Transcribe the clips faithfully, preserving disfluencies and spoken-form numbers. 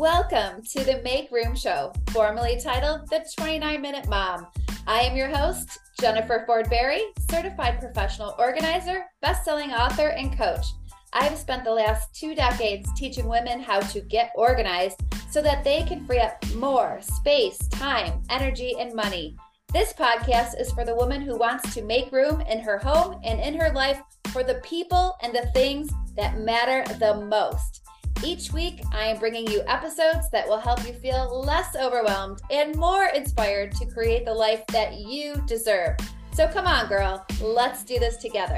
Welcome to the Make Room Show, formerly titled The twenty-nine minute Mom. I am your host, Jennifer Ford-Berry, certified professional organizer, best-selling author, and coach. I've spent the last two decades teaching women how to get organized so that they can free up more space, time, energy, and money. This podcast is for the woman who wants to make room in her home and in her life for the people and the things that matter the most. Each week, I am bringing you episodes that will help you feel less overwhelmed and more inspired to create the life that you deserve. So come on, girl, let's do this together.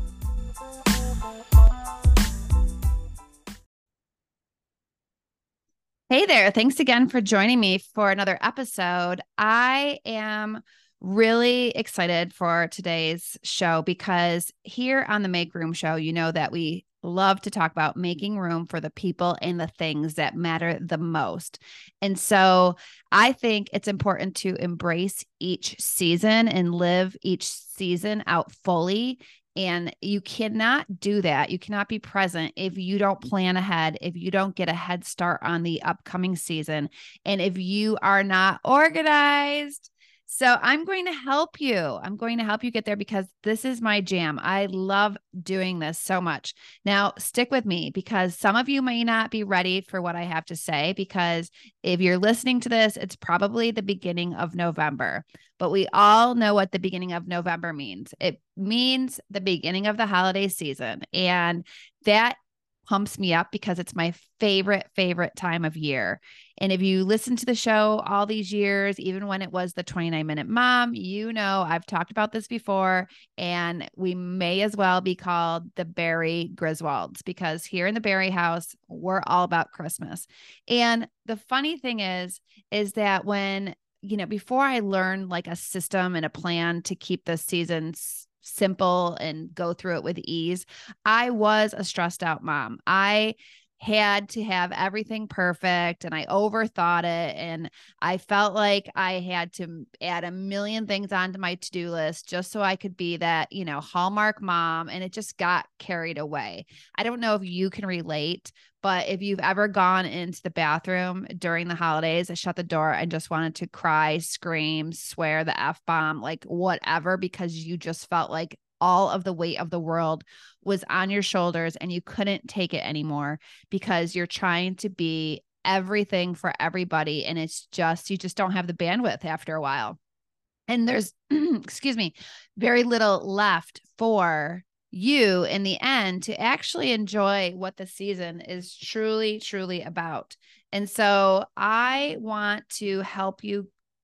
Hey there. Thanks again for joining me for another episode. I am really excited for today's show because here on the Make Room Show, you know that we love to talk about making room for the people and the things that matter the most. And so I think it's important to embrace each season and live each season out fully. And you cannot do that. You cannot be present if you don't plan ahead, if you don't get a head start on the upcoming season, and if you are not organized. So I'm going to help you. I'm going to help you get there because this is my jam. I love doing this so much. Now, stick with me because some of you may not be ready for what I have to say because if you're listening to this, it's probably the beginning of November. But we all know what the beginning of November means. It means the beginning of the holiday season. And that pumps me up because it's my favorite, favorite time of year. And if you listen to the show all these years, even when it was the twenty-nine minute Mom, you know, I've talked about this before, and we may as well be called the Berry Griswolds because here in the Berry house, we're all about Christmas. And the funny thing is, is that when, you know, before I learned like a system and a plan to keep the seasons simple and go through it with ease, I was a stressed out mom. I had to have everything perfect and I overthought it. And I felt like I had to add a million things onto my to-do list just so I could be that, you know, Hallmark mom. And it just got carried away. I don't know if you can relate, but if you've ever gone into the bathroom during the holidays, I shut the door and just wanted to cry, scream, swear the F-bomb, like whatever, because you just felt like all of the weight of the world was on your shoulders and you couldn't take it anymore because you're trying to be everything for everybody. And it's just, you just don't have the bandwidth after a while. And there's, excuse me, very little left for you in the end to actually enjoy what the season is truly, truly about. And so I want to help you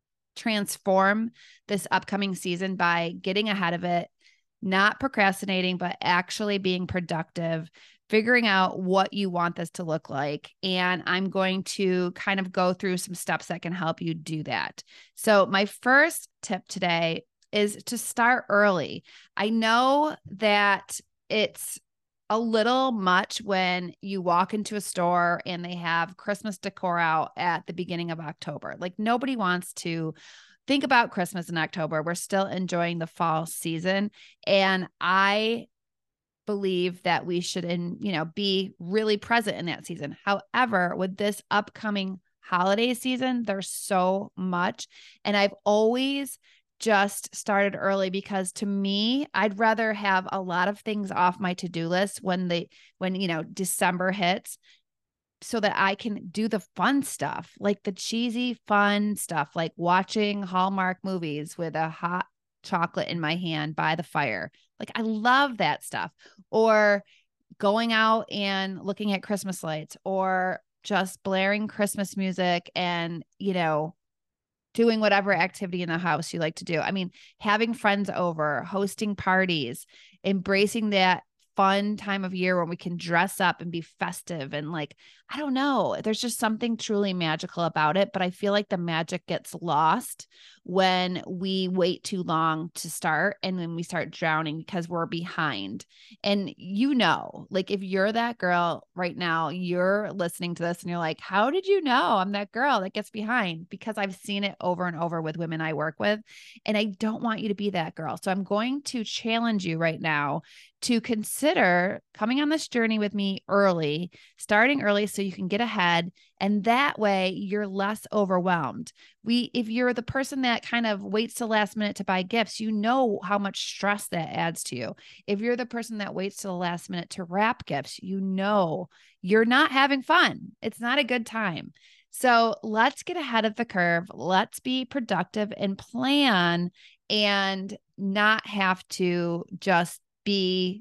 transform this upcoming season by getting ahead of it, not procrastinating, but actually being productive, figuring out what you want this to look like. And I'm going to kind of go through some steps that can help you do that. So my first tip today is to start early. I know that it's a little much when you walk into a store and they have Christmas decor out at the beginning of October. Like nobody wants to think about Christmas in October. We're still enjoying the fall season. And I believe that we should, in, you know, be really present in that season. However, with this upcoming holiday season, there's so much. And I've always just started early because to me, I'd rather have a lot of things off my to-do list when the, when, you know, December hits, so that I can do the fun stuff, like the cheesy fun stuff, like watching Hallmark movies with a hot chocolate in my hand by the fire. Like I love that stuff. Or going out and looking at Christmas lights, or just blaring Christmas music and, you know, doing whatever activity in the house you like to do. I mean, having friends over, hosting parties, embracing that fun time of year when we can dress up and be festive. And like, I don't know, there's just something truly magical about it. But I feel like the magic gets lost when we wait too long to start and then we start drowning because we're behind. And you know, like if you're that girl right now, you're listening to this and you're like, how did you know I'm that girl that gets behind? Because I've seen it over and over with women I work with. And I don't want you to be that girl. So I'm going to challenge you right now to consider coming on this journey with me early, starting early so you can get ahead And that way you're less overwhelmed. We, if you're the person that kind of waits till last minute to buy gifts, you know how much stress that adds to you. If you're the person that waits till the last minute to wrap gifts, you know you're not having fun. It's not a good time. So let's get ahead of the curve. Let's be productive and plan and not have to just be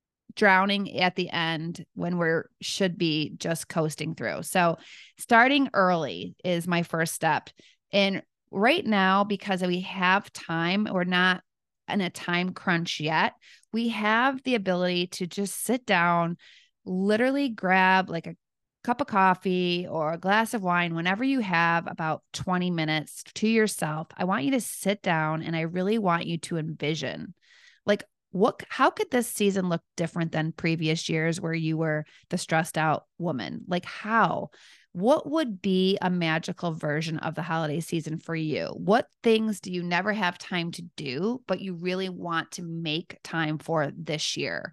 drowning at the end when we're should be just coasting through. So starting early is my first step. And right now, because we have time, we're not in a time crunch yet. We have the ability to just sit down, literally grab like a cup of coffee or a glass of wine, whenever you have about twenty minutes to yourself. I want you to sit down and I really want you to envision, like, what, how could this season look different than previous years where you were the stressed out woman? Like, how, what would be a magical version of the holiday season for you? What things do you never have time to do, but you really want to make time for this year?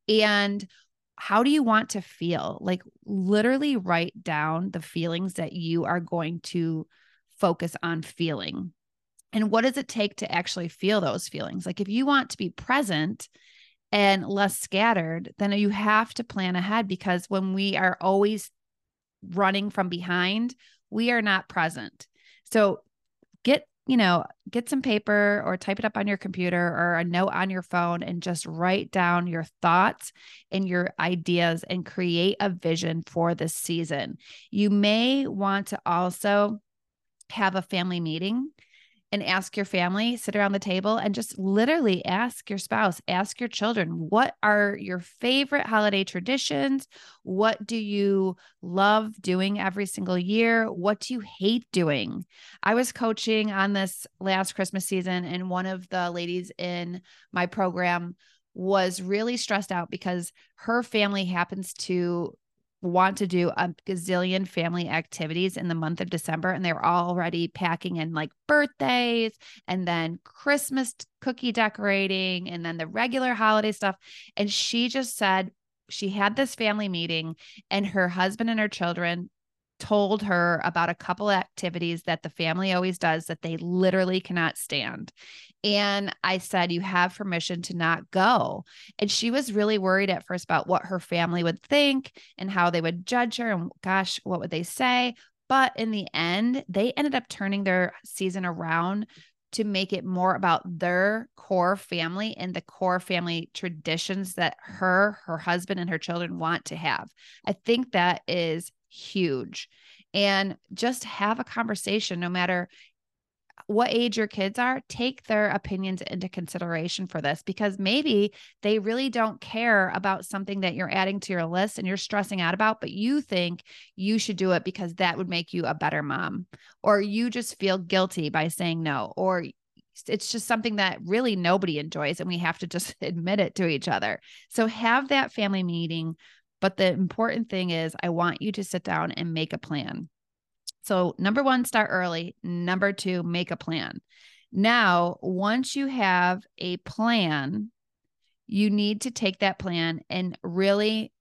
And how do you want to feel? Like, literally write down the feelings that you are going to focus on feeling. And what does it take to actually feel those feelings? Like, if you want to be present and less scattered, then you have to plan ahead, because when we are always running from behind, we are not present. So get, you know, get some paper or type it up on your computer or a note on your phone and just write down your thoughts and your ideas and create a vision for this season. You may want to also have a family meeting and ask your family, sit around the table and just literally ask your spouse, ask your children, what are your favorite holiday traditions? What do you love doing every single year? What do you hate doing? I was coaching on this last Christmas season, and one of the ladies in my program was really stressed out because her family happens to want to do a gazillion family activities in the month of December. And they were already packing in like birthdays and then Christmas cookie decorating and then the regular holiday stuff. And she just said she had this family meeting and her husband and her children told her about a couple activities that the family always does that they literally cannot stand. And I said, you have permission to not go. And she was really worried at first about what her family would think and how they would judge her. And gosh, what would they say? But in the end, they ended up turning their season around to make it more about their core family and the core family traditions that her, her husband, and her children want to have. I think that is huge. And just have a conversation, no matter what age your kids are, take their opinions into consideration for this, because maybe they really don't care about something that you're adding to your list and you're stressing out about, but you think you should do it because that would make you a better mom, or you just feel guilty by saying no, or it's just something that really nobody enjoys and we have to just admit it to each other. So have that family meeting. But the important thing is, I want you to sit down and make a plan. So number one, start early. Number two, make a plan. Now, once you have a plan, you need to take that plan and really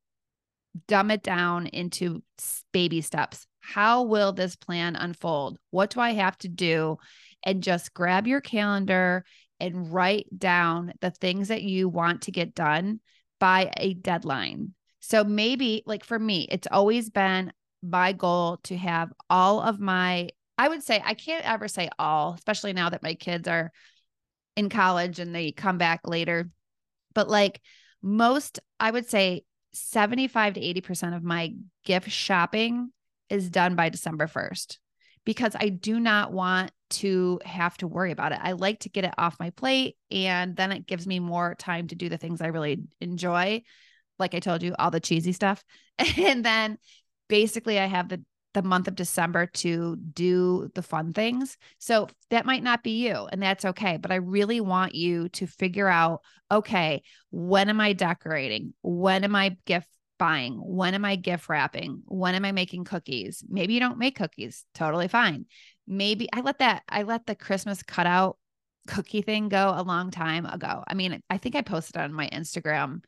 dumb it down into baby steps. How will this plan unfold? What do I have to do? And just grab your calendar and write down the things that you want to get done by a deadline. So maybe, like for me, it's always been my goal to have all of my, I would say, I can't ever say all, especially now that my kids are in college and they come back later. But like most, I would say seventy-five to eighty percent of my gift shopping is done by December first, because I do not want to have to worry about it. I like to get it off my plate, and then it gives me more time to do the things I really enjoy. Like I told you, all the cheesy stuff. And then basically I have the, the month of December to do the fun things. So that might not be you, and that's okay. But I really want you to figure out, okay, when am I decorating? When am I gift buying? When am I gift wrapping? When am I making cookies? Maybe you don't make cookies. Totally fine. Maybe I let that, I let the Christmas cutout cookie thing go a long time ago. I mean, I think I posted on my Instagram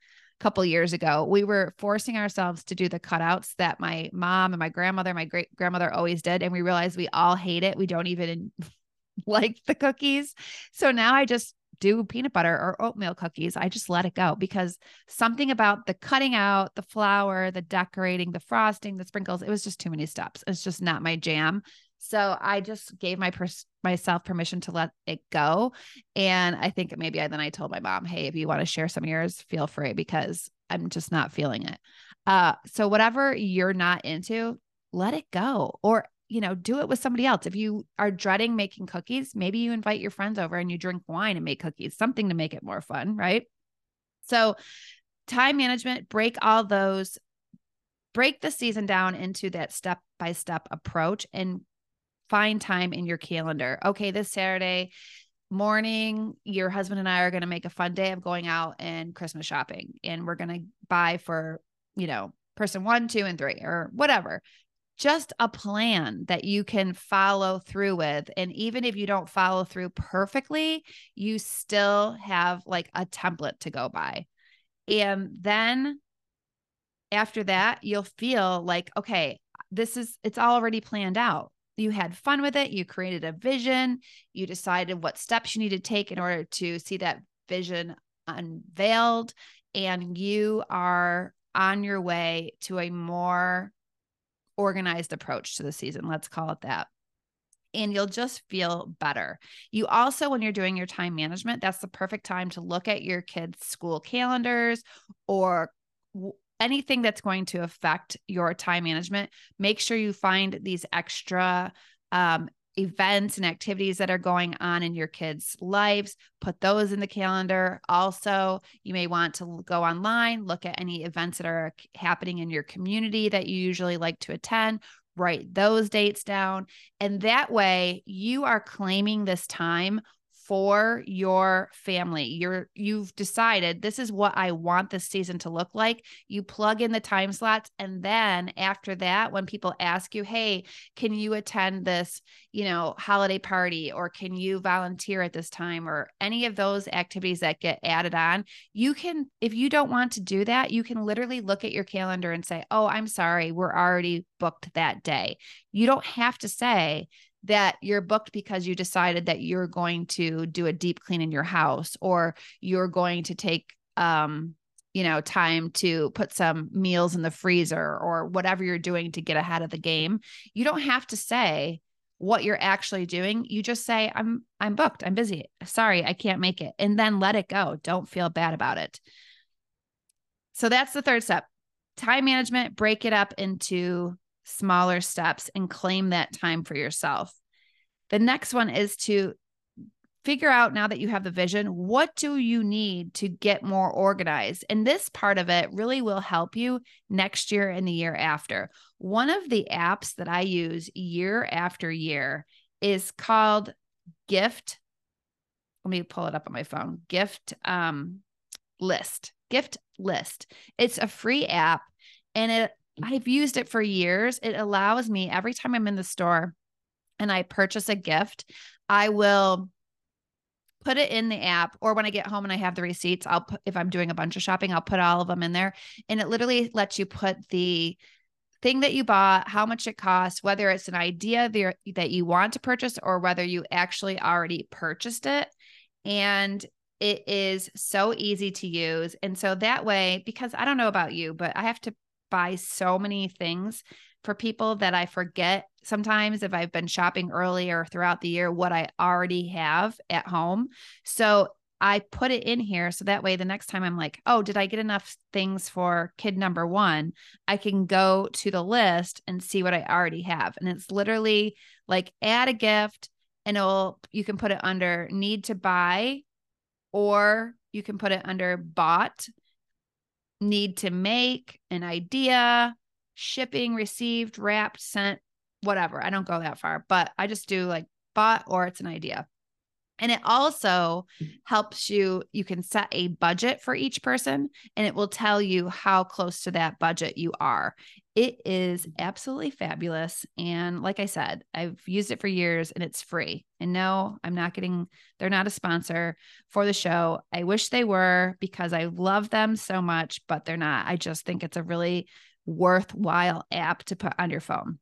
couple years ago. We were forcing ourselves to do the cutouts that my mom and my grandmother, my great grandmother always did. And we realized we all hate it. We don't even like the cookies. So now I just do peanut butter or oatmeal cookies. I just let it go because something about the cutting out, the flour, the decorating, the frosting, the sprinkles, it was just too many steps. It's just not my jam. So I just gave my pers- myself permission to let it go. And I think maybe I, then I told my mom, hey, if you want to share some of yours, feel free, because I'm just not feeling it. Uh, so whatever you're not into, let it go. Or, you know, do it with somebody else. If you are dreading making cookies, maybe you invite your friends over and you drink wine and make cookies, something to make it more fun, right? So time management, break all those, break the season down into that step-by-step approach and find time in your calendar. Okay, this Saturday morning, your husband and I are going to make a fun day of going out and Christmas shopping. And we're going to buy for, you know, person one, two, and three, or whatever. Just a plan that you can follow through with. And even if you don't follow through perfectly, you still have like a template to go by. And then after that, you'll feel like, okay, this is, it's already planned out. You had fun with it. You created a vision. You decided what steps you need to take in order to see that vision unveiled. And you are on your way to a more organized approach to the season. Let's call it that. And you'll just feel better. You also, when you're doing your time management, that's the perfect time to look at your kids' school calendars or w- anything that's going to affect your time management. Make sure you find these extra um, events and activities that are going on in your kids' lives, put those in the calendar. Also, you may want to go online, look at any events that are happening in your community that you usually like to attend, write those dates down. And that way you are claiming this time for your family. You're, you've decided this is what I want this season to look like. You plug in the time slots. And then after that, when people ask you, hey, can you attend this, you know, holiday party, or can you volunteer at this time, or any of those activities that get added on, you can, if you don't want to do that, you can literally look at your calendar and say, oh, I'm sorry, we're already booked that day. You don't have to say that you're booked because you decided that you're going to do a deep clean in your house, or you're going to take, um, you know, time to put some meals in the freezer, or whatever you're doing to get ahead of the game. You don't have to say what you're actually doing. You just say, I'm, I'm booked. I'm busy. Sorry, I can't make it. And then let it go. Don't feel bad about it. So that's the third step. Time management, break it up into smaller steps and claim that time for yourself. The next one is to figure out, now that you have the vision, what do you need to get more organized? And this part of it really will help you next year and the year after. One of the apps that I use year after year is called Gift. Let me pull it up on my phone. Gift um, List. Gift List. It's a free app, and it I've used it for years. It allows me, every time I'm in the store and I purchase a gift, I will put it in the app, or when I get home and I have the receipts, I'll put, if I'm doing a bunch of shopping, I'll put all of them in there. And it literally lets you put the thing that you bought, how much it costs, whether it's an idea there that you want to purchase or whether you actually already purchased it. And it is so easy to use. And so that way, because I don't know about you, but I have to buy so many things for people that I forget sometimes, if I've been shopping early or throughout the year, what I already have at home. So I put it in here. So that way, the next time I'm like, oh, did I get enough things for kid number one? I can go to the list and see what I already have. And it's literally like add a gift, and it'll, you can put it under need to buy, or you can put it under bought, need to make, an idea, shipping, received, wrapped, sent, whatever. I don't go that far, but I just do like bought or it's an idea. And it also helps you, you can set a budget for each person and it will tell you how close to that budget you are. It is absolutely fabulous. And like I said, I've used it for years and it's free. And no, I'm not getting, they're not a sponsor for the show. I wish they were because I love them so much, but they're not. I just think it's a really worthwhile app to put on your phone.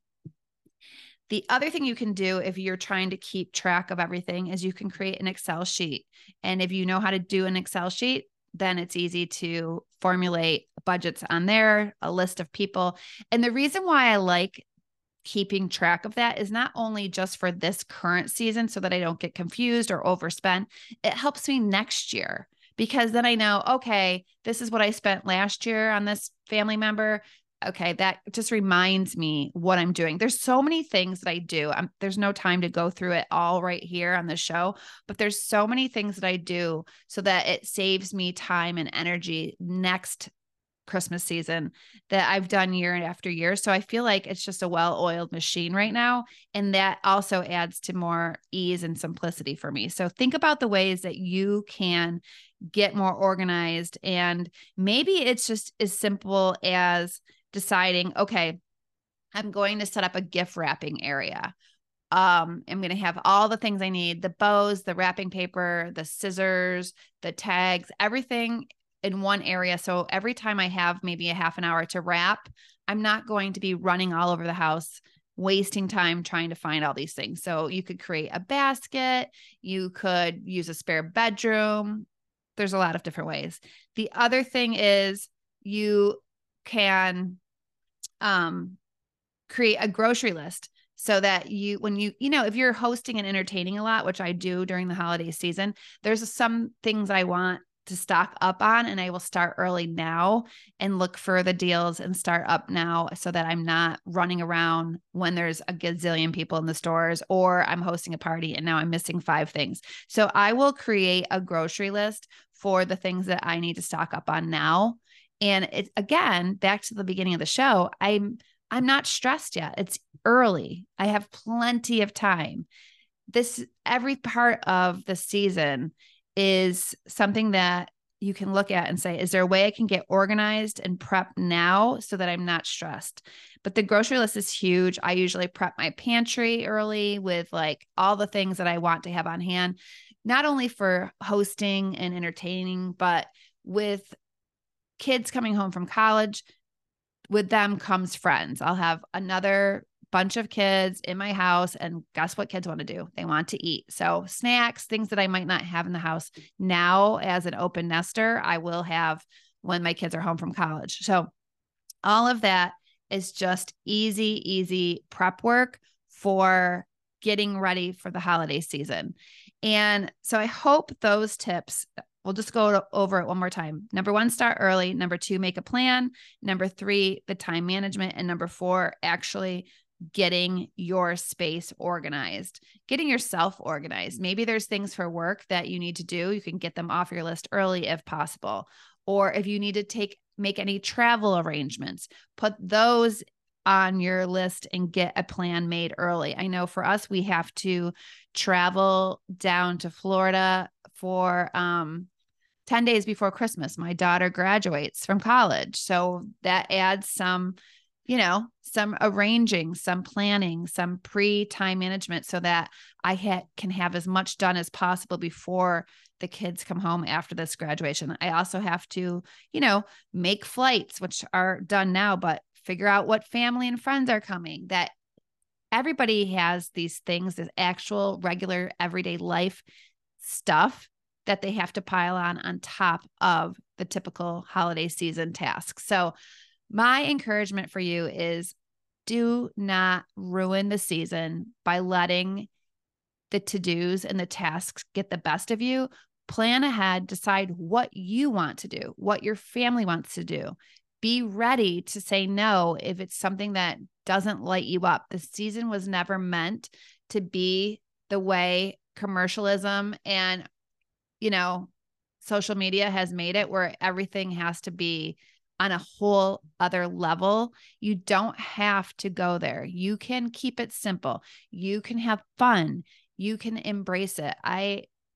The other thing you can do if you're trying to keep track of everything is you can create an Excel sheet. And if you know how to do an Excel sheet, then it's easy to formulate budgets on there, a list of people. And the reason why I like keeping track of that is not only just for this current season so that I don't get confused or overspend, it helps me next year because then I know, okay, this is what I spent last year on this family member. Okay, that just reminds me what I'm doing. There's so many things that I do. I'm, there's no time to go through it all right here on the show, but there's so many things that I do so that it saves me time and energy next Christmas season that I've done year after year. So I feel like it's just a well-oiled machine right now. And that also adds to more ease and simplicity for me. So think about the ways that you can get more organized. And maybe it's just as simple as deciding, okay, I'm going to set up a gift wrapping area. Um, I'm going to have all the things I need, the bows, the wrapping paper, the scissors, the tags, everything in one area. So every time I have maybe a half an hour to wrap, I'm not going to be running all over the house, wasting time trying to find all these things. So you could create a basket. You could use a spare bedroom. There's a lot of different ways. The other thing is you can um, create a grocery list so that you, when you, you know, if you're hosting and entertaining a lot, which I do during the holiday season, there's some things I want to stock up on and I will start early now and look for the deals and start up now so that I'm not running around when there's a gazillion people in the stores or I'm hosting a party and now I'm missing five things. So I will create a grocery list for the things that I need to stock up on now. And it's again, back to the beginning of the show, I'm I'm not stressed yet. It's early. I have plenty of time. This every part of the season is something that you can look at and say, is there a way I can get organized and prep now so that I'm not stressed? But the grocery list is huge. I usually prep my pantry early with like all the things that I want to have on hand, not only for hosting and entertaining, but with kids coming home from college, with them comes friends. I'll have another bunch of kids in my house and guess what kids want to do? They want to eat. So snacks, things that I might not have in the house now as an open nester, I will have when my kids are home from college. So all of that is just easy, easy prep work for getting ready for the holiday season. And so I hope those tips, we'll just go over it one more time. Number one, start early. Number two, make a plan. Number three, the time management. And number four, actually getting your space organized, getting yourself organized. Maybe there's things for work that you need to do. You can get them off your list early if possible. Or if you need to take, make any travel arrangements, put those on your list and get a plan made early. I know for us, we have to travel down to Florida for um, ten days before Christmas. My daughter graduates from college. So that adds some, you know, some arranging, some planning, some pre-time management so that I ha- can have as much done as possible before the kids come home after this graduation. I also have to, you know, make flights, which are done now, but figure out what family and friends are coming. That everybody has these things, this actual regular everyday life stuff that they have to pile on on top of the typical holiday season tasks. So my encouragement for you is do not ruin the season by letting the to-dos and the tasks get the best of you. Plan ahead, decide what you want to do, what your family wants to do. Be ready to say no if it's something that doesn't light you up. The season was never meant to be the way commercialism and, you know, social media has made it, where everything has to be on a whole other level. You don't have to go there. You can keep it simple. You can have fun. You can embrace it. I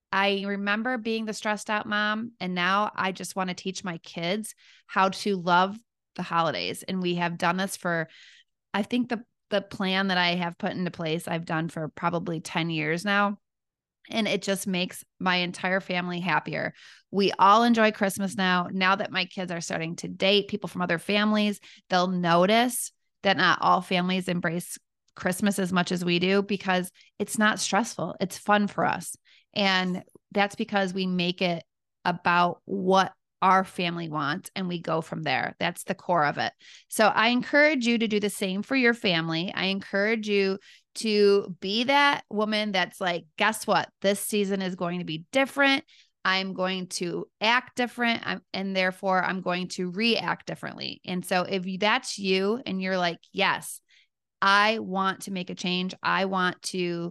I remember being the stressed out mom, and now I just want to teach my kids how to love the holidays. And we have done this for, I think the, the plan that I have put into place, I've done for probably ten years now. And it just makes my entire family happier. We all enjoy Christmas now. Now that my kids are starting to date people from other families, they'll notice that not all families embrace Christmas as much as we do, because it's not stressful. It's fun for us. And that's because we make it about what our family wants, and we go from there. That's the core of it. So I encourage you to do the same for your family. I encourage you to be that woman that's like, guess what? This season is going to be different. I'm going to act different. I'm, and therefore I'm going to react differently. And so if that's you and you're like, yes, I want to make a change. I want to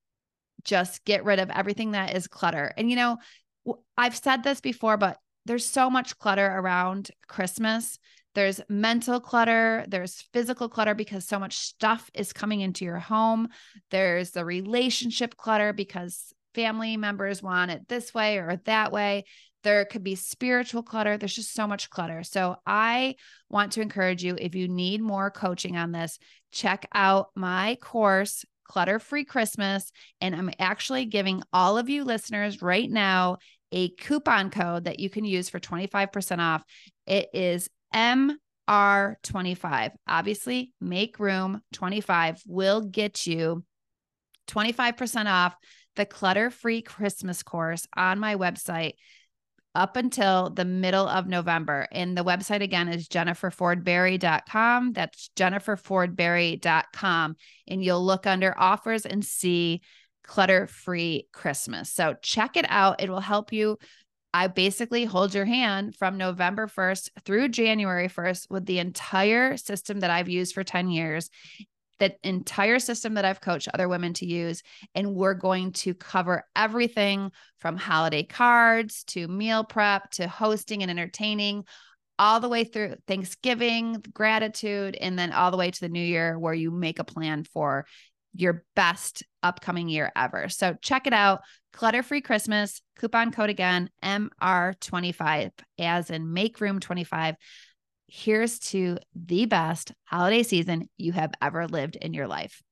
just get rid of everything that is clutter. And, you know, I've said this before, but there's so much clutter around Christmas. There's mental clutter, there's physical clutter because so much stuff is coming into your home. There's the relationship clutter because family members want it this way or that way. There could be spiritual clutter. There's just so much clutter. So I want to encourage you, if you need more coaching on this, check out my course, Clutter-Free Christmas. And I'm actually giving all of you listeners right now a coupon code that you can use for twenty-five percent off. It is M R twenty-five. Obviously, Make Room twenty-five will get you twenty-five percent off the Clutter-Free Christmas course on my website up until the middle of November. And the website again is jennifer ford berry dot com. That's jennifer ford berry dot com. And you'll look under offers and see Clutter-Free Christmas. So check it out. It will help you. I basically hold your hand from November first through January first with the entire system that I've used for ten years, that entire system that I've coached other women to use. And we're going to cover everything from holiday cards to meal prep to hosting and entertaining, all the way through Thanksgiving, gratitude, and then all the way to the new year where you make a plan for your best upcoming year ever. So check it out. Clutter-Free Christmas, coupon code again, M R twenty-five, as in Make Room twenty-five. Here's to the best holiday season you have ever lived in your life.